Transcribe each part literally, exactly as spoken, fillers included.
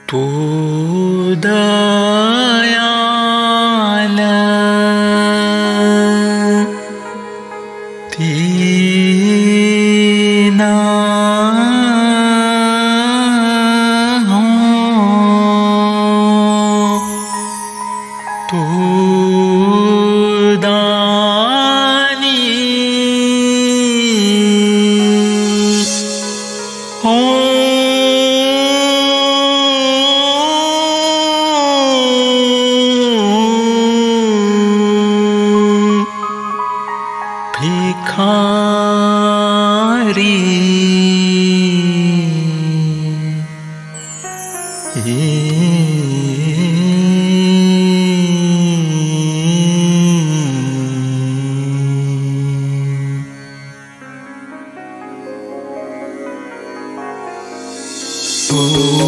तू दयाल दीना हो, तू दानी हो, भिखारी तू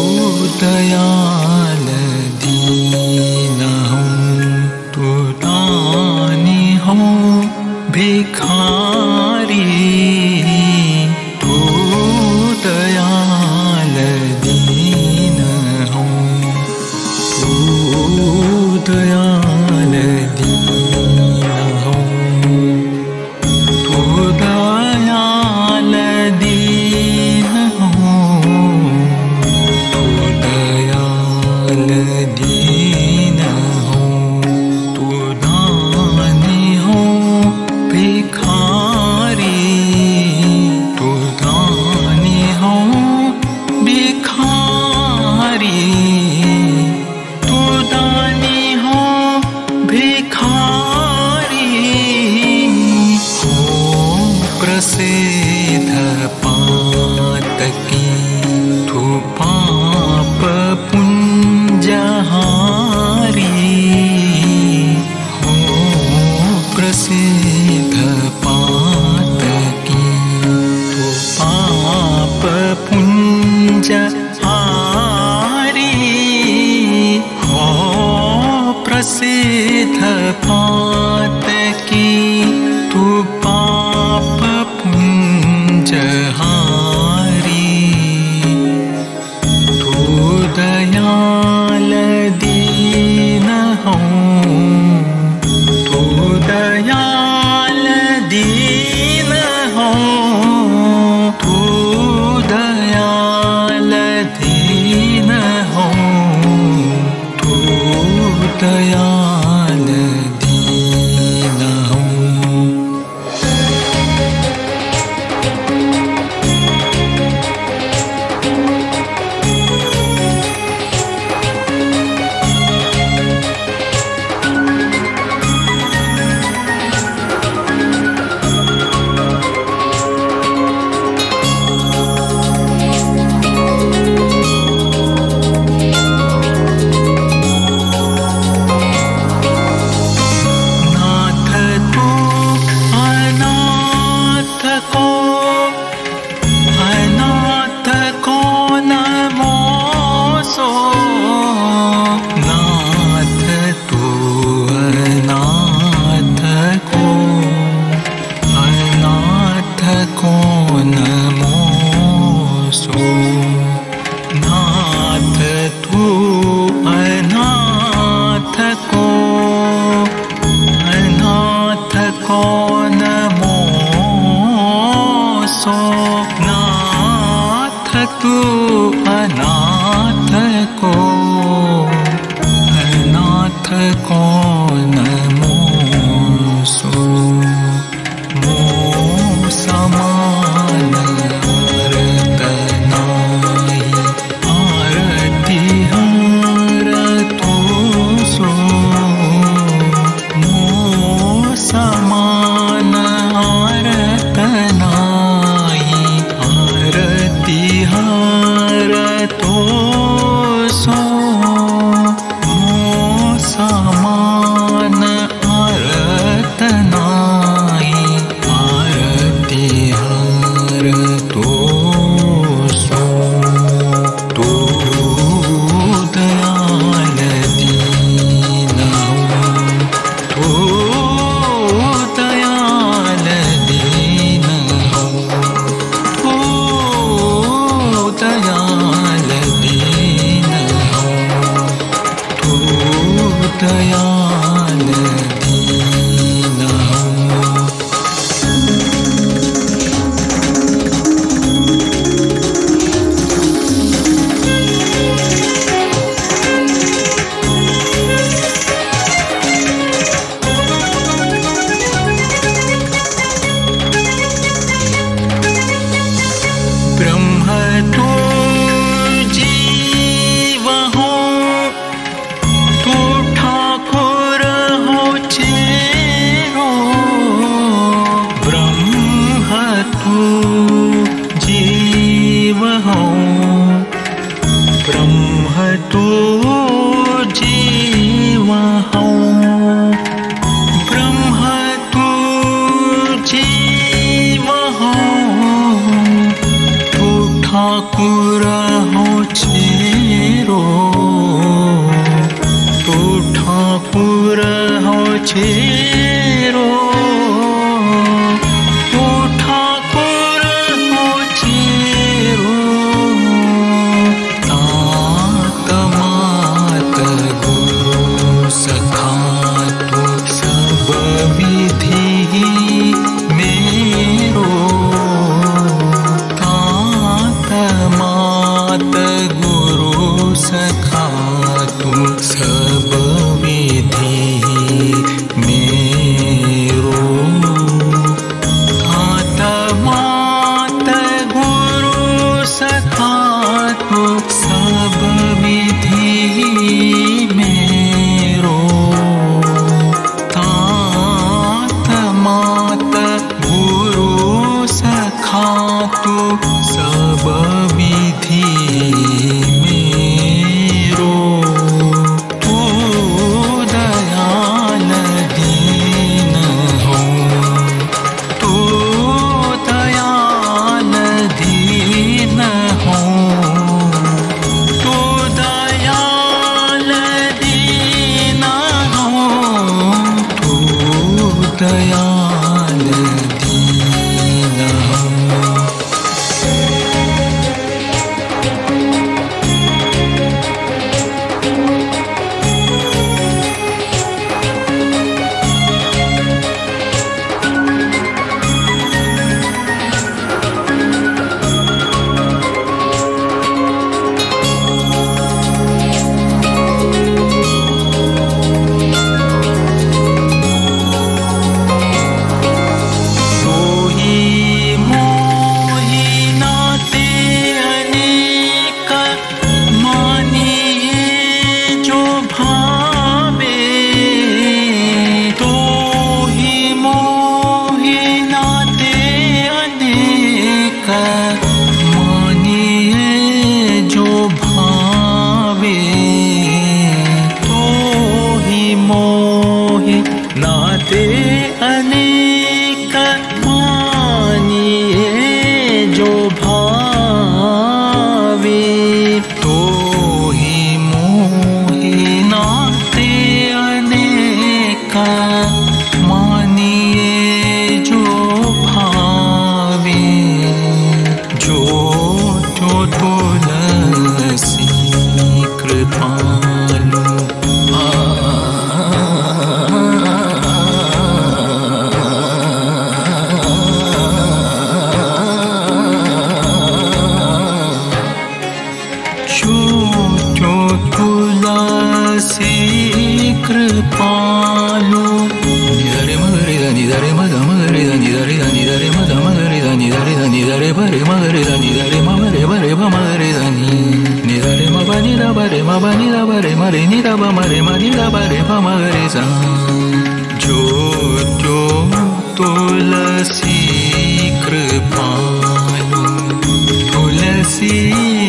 दयाल दीन हो, तू दानी हो, भिखारी तू दयाल दीन हो, तू दयाल दीन हो, तू दयाल दीन हो, तू दयाल दीन हो, तू दानी हो, भिखारी तू दानी हो, भिखारी तू दानी हो, भिखारी हो प्रसिद्ध पातकी तू पाप पुंजहारी हो प्रसिद्ध पातकी तू पाप पुंजहारी हो प्रसिद्ध पातकी तू पाप पुंजहारी तू दयाल दीन हो, तू दयाल दीन हो, तू दयाल दीन हो, तू दयाल दीन हो। नाथ तू अनाथ को, अनाथ को नमोसो, नाथ तू अनाथ को, अनाथ को नमोसो, मो समान समान आरत नाही, आरती हार मेरो तो ठाकुर हो छेरो तो ठाकुर हो छेरो तात मात गुरु सखा तो सब विधि मेरो तात मात गुरु सखा तो सब विधि मेरो तात मात गुरु सखा तो सब विधि मेरो तात मात गुरु सखा तो सब विधि मेरो तू दयाल दीन हो तू दयाल दीन हो तू दयाल दीन हो तू दयाल दीन हो नाते अनेक मानिए जो भावे तो ही मोहि नाते अनेक मानिए जो भावे जो जो तुलसी कृपालु तुलसी कृपालु निधरे मगरे धनि धरे मग मगरे धनि धरे धनि धरे मग मगरे धनि धरे धनि धरे भरे मगरे धनि धरे मगरे भरे मगरे धनि निधरे म बनि द बरे म बनि द बरे मरे नि द ब मरे मनि द बरे भ मगरे सा जो जो तुलसी कृपालु तुलसी